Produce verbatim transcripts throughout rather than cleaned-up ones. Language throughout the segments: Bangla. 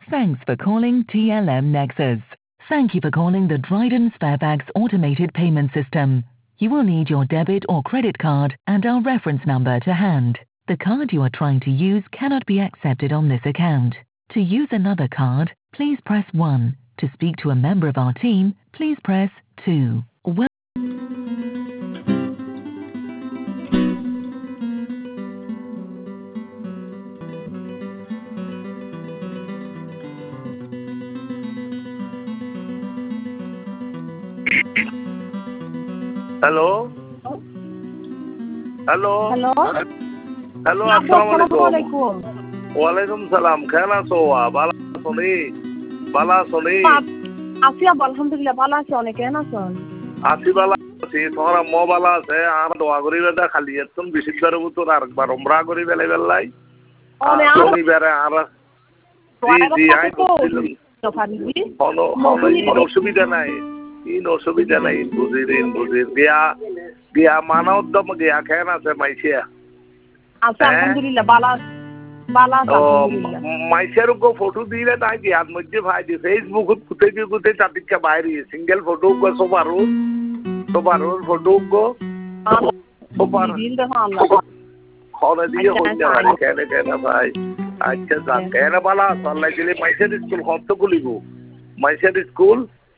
Thanks for calling T L M Nexus. Thank you for calling the Dryden Sparebags automated payment system. You will need your debit or credit card and our reference number to hand. The card you are trying to use cannot be accepted on this account. To use another card, please press one. To speak to a member of our team, please press two. Well Hello? Hello? Hello? Hello, Assalamualaikum. Waalaikumsalam. Kena soa. Bala soni. Bala soni. Afi alhamdulillah bala aছি অনেক কেন আছেন? Afi bala aছি. তোমার আম্মু bala আছে। আর দোয়া করি বেদা খালি এতন বিশিদ্দার ভিতর আরেকবার উমরা করি বেলাই বেলাই। অনে আর তুমি বেরে আর জি জি আই বলছিলাম। কোনো কোনো অসুবিধা নাই। ইন অসুবিধা নাই বুঝিরিন বুঝির গিয়া গিয়া মানবদম গিয়া কেন আছে মাইছিয়া আচ্ছা আলহামদুলিল্লাহ বালা বালা আলহামদুলিল্লাহ মাইছিয়ার গো ফটো দিলে তাই কি আর মধ্যে ভাই দি ফেসবুক কুতে কি কুতে চাটিকা বাইরে সিঙ্গেল ফটো গো সবারু সবারু ফটো গো সবার দিন দেখো আল্লাহ খনে দিয়ে হইছে ভাই কেন কেন ভাই আচ্ছা যা কেন বালা আল্লাহ দিলে মাইছিয়ার স্কুল কত গুলিগো মাইছিয়ার স্কুল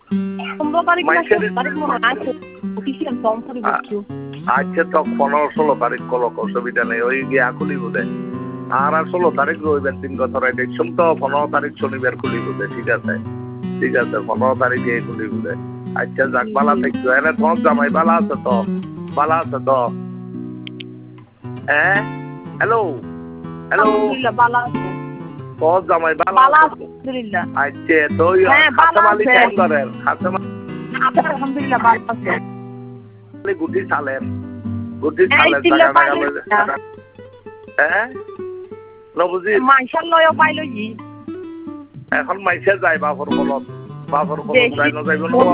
আচ্ছা তো পনেরো ষোলো তারিখ কলক অসুবিধা নেই ওই গিয়া খুলি বোধে আর আর ষোলো তারিখ রইবেন তিন বছর দেখছুন তো পনেরো তারিখ শনিবার খুলি বোধে ঠিক আছে ঠিক আছে পনেরো তারিখে খুলি বোধে আচ্ছা যাক বালা দেখছো এনে তোমার জামাই বালা আছে তো বালা আছে তো হ্যাঁ হ্যালো হ্যালো বালা আছে তোর জামাই বালা আলহামদুলিল্লাহ আচ্ছা তো খাসম আলী কেন করেন খাসম আলহামদুলিল্লাহ বালা আছে গুটি চালেন গুটি চালেন টাকা টাকা লইলে হ্যাঁ নবুজি মাইশাল লয় পাইলো জি এখন মাইশা যায় বাপর বলত বাপর বলত যাই না যাইব না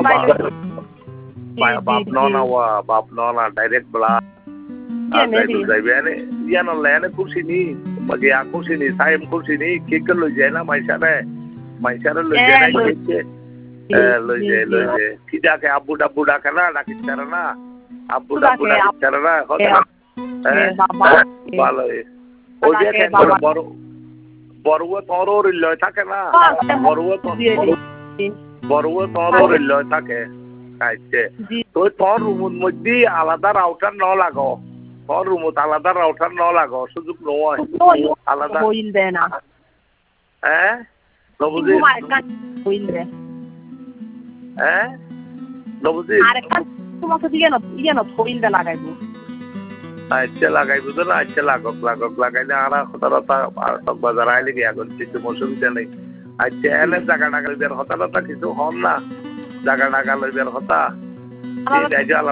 বাপ না না ওয়া বাপ না না ডাইরেক্ট বলা যাইবে এনে ইয়ান লেনে খুশি নি বাকি আ খুশি নি সাইম খুশি নি কেক লই যায় না মাইশা রে মাইশা রে লই যায় না কেক লই যায় লই যায় কি ডাকে আব্বু ডাব্বু ডাকে না ডাকি তারা না আব্বু ডাব্বু ডাকি তারা না হ্যাঁ ভালো ওই যে কেন বড় বড়ুয়া তরর লয় থাকে না বড়ুয়া বড়ুয়া তরর লয় থাকে আচ্ছা তো তোর রুমের মধ্যে আলাদা রাউটার ন লাগো তোর রুমত আলাদা রাউটার ন লাগো সুযোগ নয় আলাদা হইল দে না হ্যাঁ নবুজি হইল দে হ্যাঁ নবুজি আরেকটা তোমাকে দিয়ে না ইয়ে না হইল দে লাগাইবো আচ্ছা লাগাইবো তো না আচ্ছা লাগক লাগক লাগাইলে আর হতারতা সব বাজার আইলে গিয়া এখন কিছু অসুবিধা নেই আচ্ছা এনে জায়গা টাকা লইবার হতারতা কিছু হন না জায়গা টাকা লইবার হতা